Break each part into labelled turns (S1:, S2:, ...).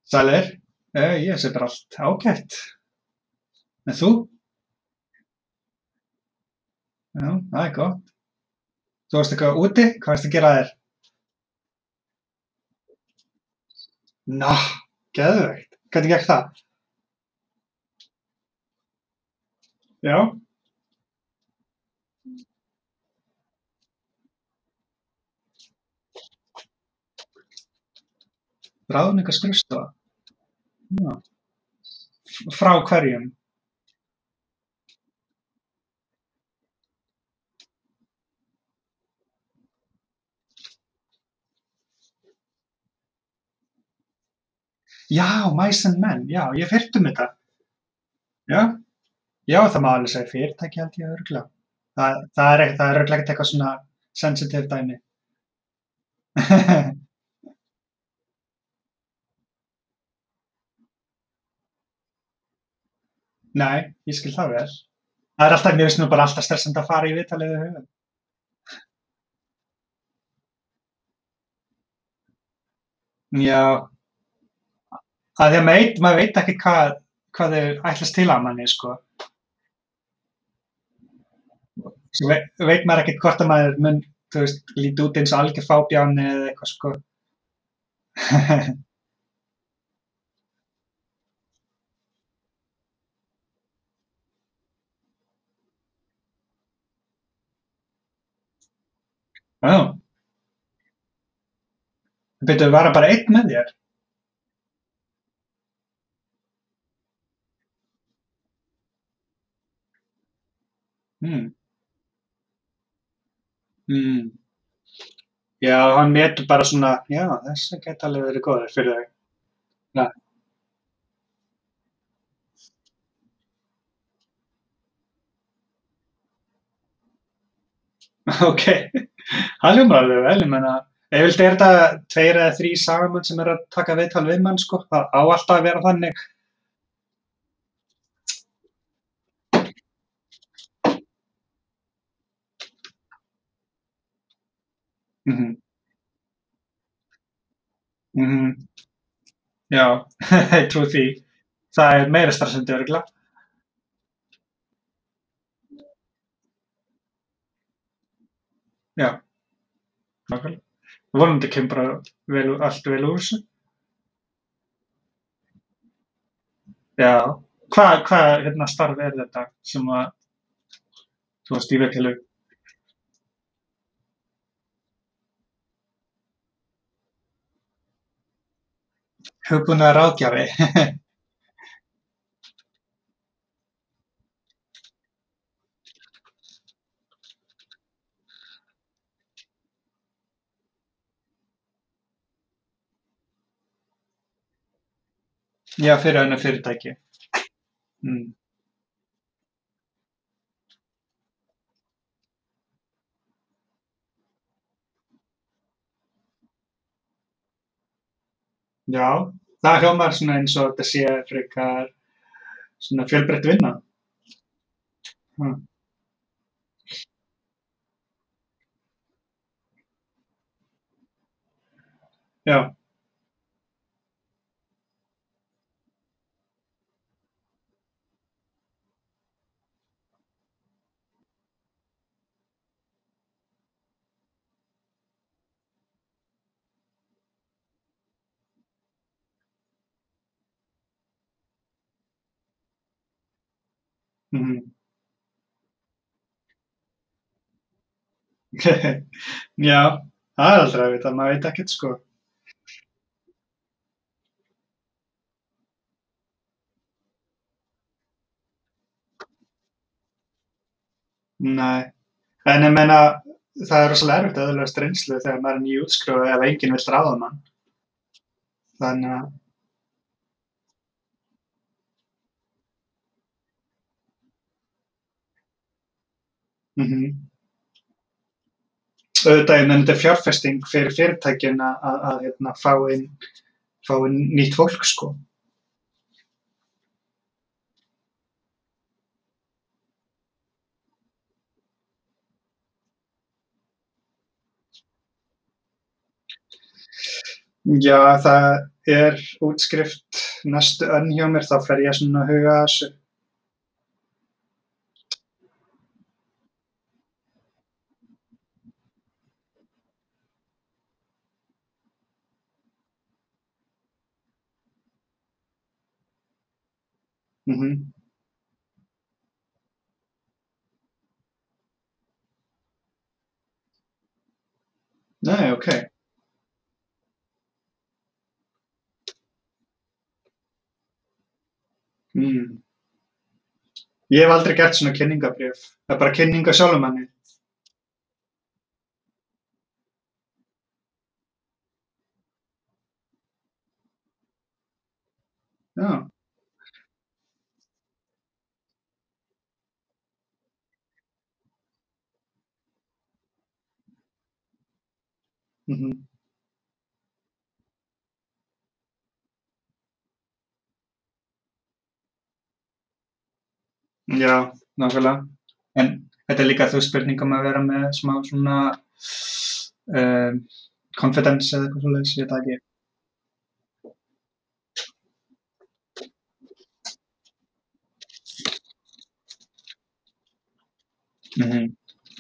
S1: Sælir, ég sé bara allt ágætt. En þú? Já, það er gott. Þú varst eitthvað úti? Hvað varst að gera þér? Ná, geðveikt. Hvernig gekk það? Já, ráðningarskrifstofa. Já. Frá hverjum? Já, Mice and Men. Já, ég hef heyrt um þetta. Já, já, það má alveg segja fyrirtæki held ég örugglega. Það er örugglega ekkert eitthvað svona sensitive dæmi. Nei, ég skil það vel. Það er alltaf, mér finnst nú bara alltaf stressandi að fara í viðtalið við höfum. Já, að því að maður veit ekki hvað þau ætlast til af manni, sko. Svo veit maður ekkert hvort að maður mun, þú veist, líti út eins og algjör fábjáni eða eitthvað, sko. Já, byrju, var hann bara einn með þér? Mm. Mm. Já, hann metur bara svona, já, þessi gæti alveg verið góður fyrir þau. Ja. Ok, það hljómar alveg vel, ég meina, yfirleitt er þetta tveir eða þrír sagamenn sem eru að taka viðtal við mann, sko. Það á alltaf að vera þannig. Mhm, mhm, já, ég trúi því. Það er meira stressandi örugglega. Já, nákvæmlega. Vonandi kemur bara allt vel úr þessu. Já, hvað hérna starf er þetta sem að þú varst í viðtali við? Hugbúnaðarráðgjafi. Já, fyrir önnur fyrirtæki. Mm, já, það hljómar svona eins og þetta sé frekar svona fjölbreytt vinna. Mm, já, mhm. Já, það er aldrei að vita, maður veit ekkert sko. Nei, en ég meina það er rosalega erfitt að öðlast reynslu þegar maður er nýútskrifaður ef enginn vill ráða mann. Þannig að, mhm. Auðvitað, ég meina þetta er fjárfesting fyrir fyrirtækin að hérna, fá inn nýtt fólk sko. Já, það er útskrift næstu önn hjá mér, þá fer ég svona að huga að þessu. Mhm. Nei, okej. Mm. Ég hef aldrei gert svona kynningarbréf. Það er bara kynning á sjálfum manni. Já. Mhm. Já, nákvæmlega. En þetta er líka þú spurning um að vera með smá svona um, confidence eða eitthvað svoleiðis, ég veit það ekki. Mhm.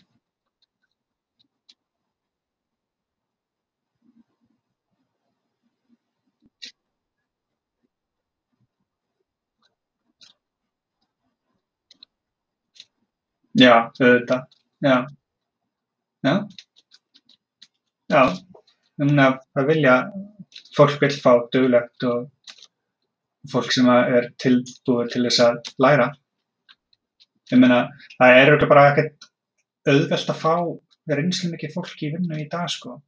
S1: Já, auðvitað. Já, já, já. Það vilja, fólk vill fá duglegt og fólk sem er tilbúið til þess að læra. Ég meina, það er örugglega bara ekkert auðvelt að fá reynslumikið fólk í vinnu í dag, sko.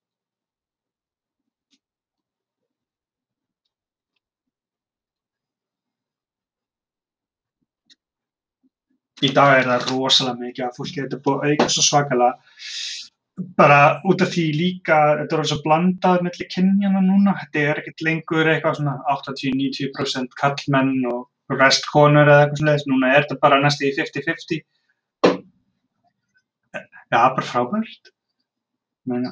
S1: Í dag er það rosalega mikið af fólki, þetta er búið að auka svo svakalega. Bara út af því líka, þetta er orðið svo blandað milli kynjanna núna. Þetta er ekkert lengur eitthvað svona 80-90% karlmenn og rest konur eða eitthvað svoleiðis. Núna er þetta bara næstum því 50-50. Já, bara frábært. Ég meina,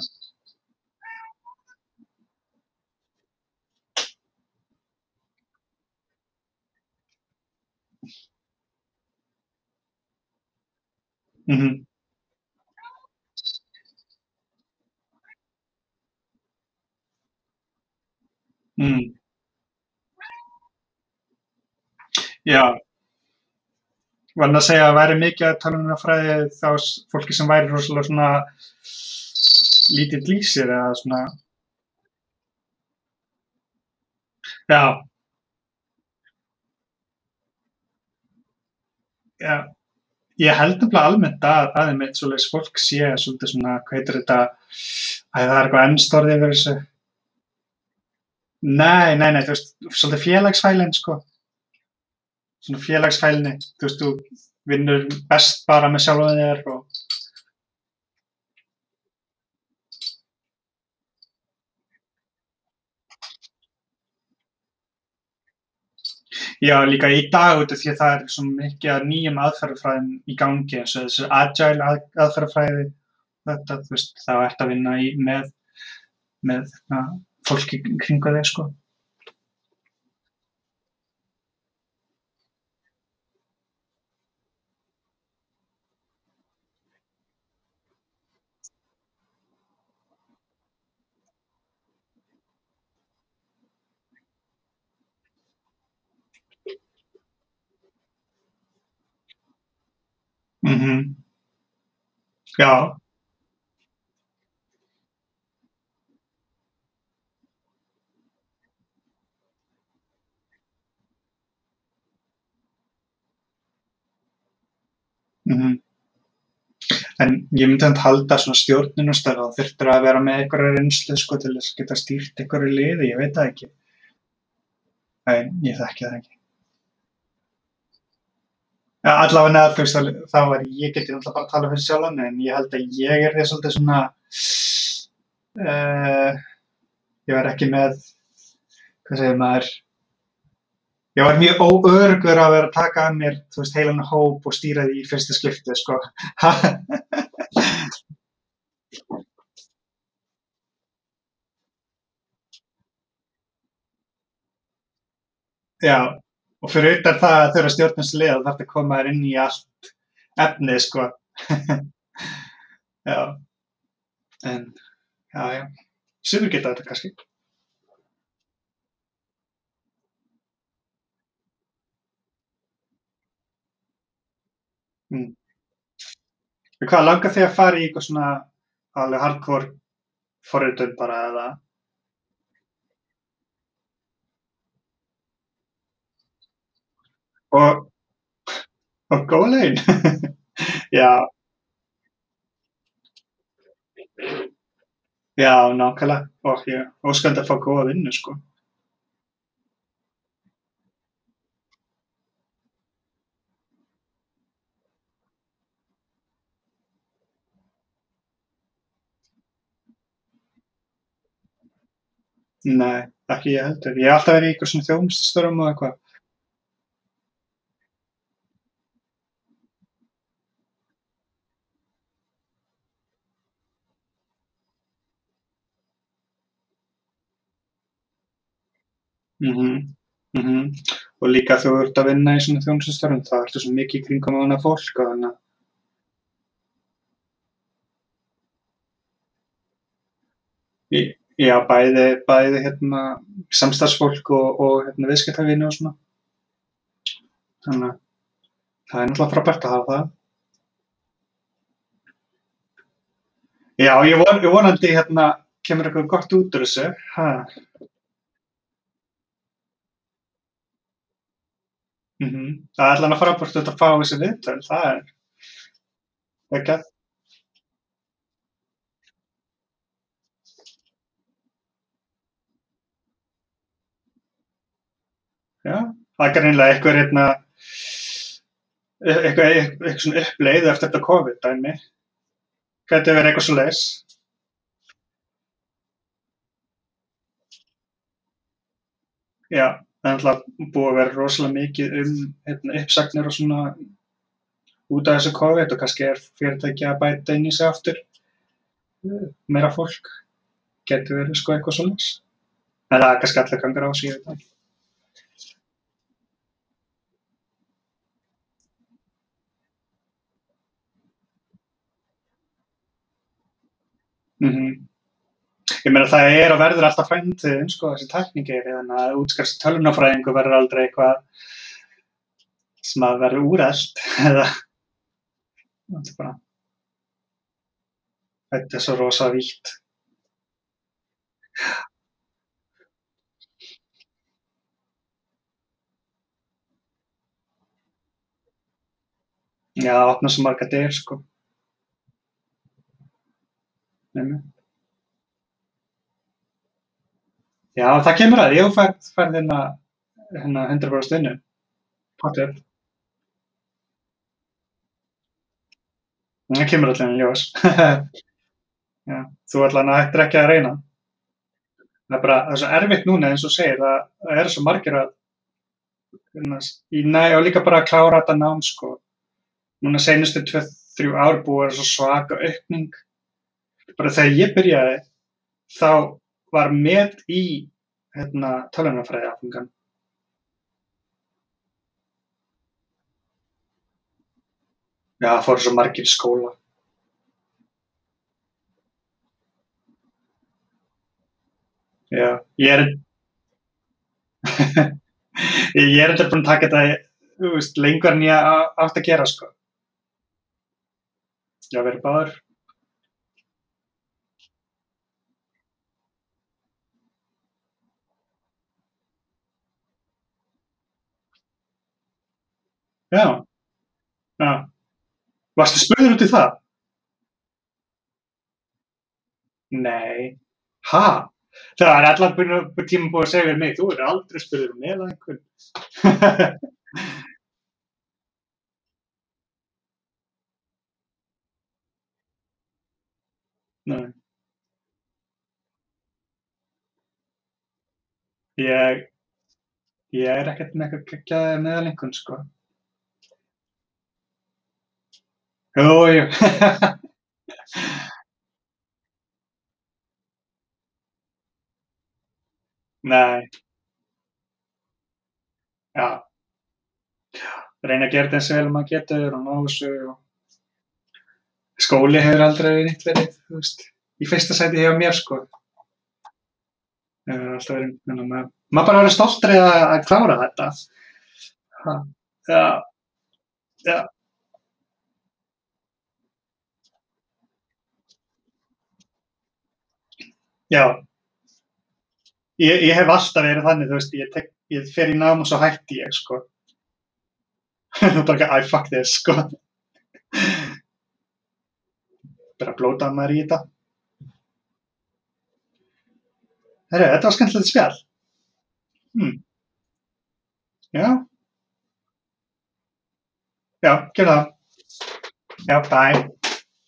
S1: mhm, mm, já, var að segja að væri mikið að talmeinafræði þá fólki sem væri rosalega svona lítið lýsir eða svona, já, já, ég held nefnilega almennt að einmitt svoleiðis fólk sé svolítið svona, hvað heitir þetta, það er eitthvað enskt orð yfir þessu. Nei, nei, nei, þú veist, svolítið félagsfælin, sko, svona félagsfælni, þú veist, þú vinnur best bara með sjálfum þér og já, líka í dag út af því að það er svo mikið af nýjum aðferðafræðum í gangi eins og þessu agile aðferðafræði, þetta, þú veist, þá ert að vinna með fólki kringu þig, sko. Mhm, já, mhm. En ég myndi samt halda svona stjórnunarstörf, þá þyrftir að vera með einhverja reynslu, sko, til þess að geta stýrt einhverju liði, ég veit það ekki. Nei, ég þekki það ekki. Ja, allavega neða, þú veist, þá er ég geti náttúrulega bara að tala fyrir sjálfan mig, en ég held að ég er því svolítið svona, ég var ekki með, hvað segir maður, ég var mjög óöruggur að vera að taka að mér, þú veist, heilan hóp og stýra því í fyrsta skipti, sko. Já, og fyrir utan það að þurfa að stjórna þessu liði þá þarftu að koma þér inn í allt efnið sko. Já, en já, já. Sumir geta þetta kannski. Mm. En hvað langar þig að fara í eitthvað svona alveg hardcore forritun bara eða og, og góð laun? Já, já, nákvæmlega. Og ég óskandi að fá góða vinnu sko. Nei, ekki ég heldur. Ég hef alltaf verið í eitthvað svona þjónustustörfum og eitthvað. Mhm, mhm. Og líka þú ert að vinna í svona þjónustustörfum, þá ertu svo mikið í kringum annað fólk og þannig að já, bæði hérna samstarfsfólk og hérna viðskiptavini og svona. Þannig að það er náttúrulega frábært að hafa það. Já, ég vonandi hérna kemur eitthvað gott út úr þessu. Ha. Mhm. Það er allan að frábært að fá þessi viðtöl. Það er ekki að, já, það er greinilega eitthvað hérna, eitthvað svona uppleið eftir þetta COVID dæmi. Gæti verið eitthvað svo leis. Já, það er náttúrulega búið að vera rosalega mikið hérna, uppsagnir og svona út af þessu COVID og kannski er fyrirtæki að bæta inn í sig aftur meira fólk. Gæti verið sko eitthvað svo leis. En það er kannski allir gangar á sig, ég veit það ekki. Mhm. Ég meina það er og verður alltaf framtíðin sko, þessi tæknigeiri, þannig að útskrifa tölvunarfræðingur verður aldrei eitthvað sem að verður úrelt eða þetta er bara, þetta er svo rosa vítt. Já, það opnar svo marga dyr sko. Einmitt. Já, það kemur að því, ef þú færð hérna 100% vinnu, pottet, það kemur allir í ljós. Já, þú allan að hættir ekki að reyna. Það er bara, það er svo erfitt núna eins og þú segir, það eru svo margir að hérna, og líka bara að klára þetta nám sko. Núna seinustu 2-3 ár búið að vera svo svaka aukning. Bara þegar ég byrjaði þá var met í hérna, tölvunarfræði áfangan. Já, það fóru svo margir í skóla. Já, ég er þetta búin að taka þetta, þú veist, lengur en ég átt að gera, sko. Já, við erum báður. Já, já. Varstu spurður út í það? Nei. Ha? Það er allan tíma búið að segja við mig, þú er aldrei spurður um eða einhvern. Nei, ég, ég er ekkert með eitthvað geggjaði meðalengun, sko. Jú, jú. Nei, Já, reyna að gera þetta eins vel og maður getur og ná þessu og skóli hefur aldrei neitt verið, þú veist, í fyrsta sæti hjá mér, sko. Hefur alltaf verið, þannig að maður bara verður stoltur að klára þetta. Ha, já, já, já. Ég hef alltaf verið þannig, þú veist, ég fer í nám og svo hætti ég, sko. Bara, æ, fuck this, sko. Bara blóta maður í þetta. Herru, þetta var skemmtilegt spjall. Hmm. Já, já, gjör það. Já, bye.